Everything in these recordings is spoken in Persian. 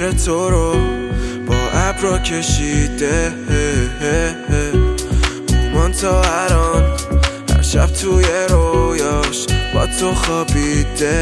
چهره تو رو با ابرا کشیده، اومان تا الان هر شب توی رویاش با تو خوابیده.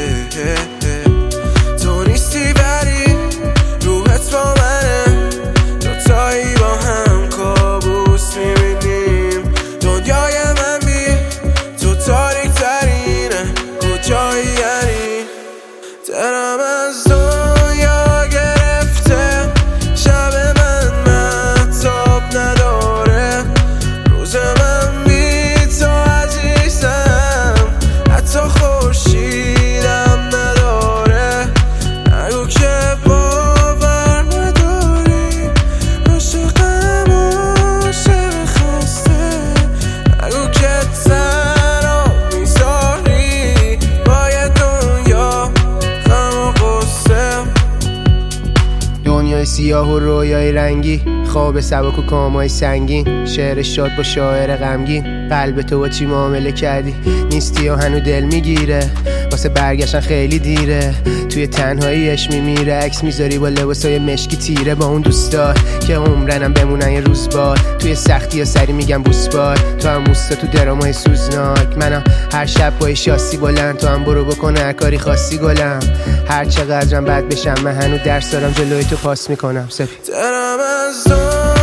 تو نیستی ولی روحت با منه، دوتایی با هم کابوس میبینیم. دنیای من بی تو تاریک ترینه، کجایی یعنی؟ دلم از دنیا گرفته، شب من مهتاب نداره، روز من بی تو عزیزم حتی خورشیدم نداره. نگو که باور نداری، عاشقم عاشق خسته، نگو که تنها میذاری باید دنیا غم و غصه. دنیای سیاه و رویای رنگی، خواب سبک و کامای سنگین، شعر شاد با شاعر غمگین. قلب تو با چی معامله کردی؟ نیستی و هنو دل میگیره، واسه برگشتن خیلی دیره. توی تنهاییش میمیره، عکس میذاری با لباسای مشکی تیره، با اون دوستار که عمرنم بمونن یه روز بار. توی سختی ها سری میگم بوسبار، تو هم موستا تو درامای سوزناک. منم هر شب با شاسی بلند، تو هم برو بکن هر کاری خاصی گلم. هر چقدرم بد بشم من هنو درس دارم، جلوی تو پاس میکنم سپید. دلم از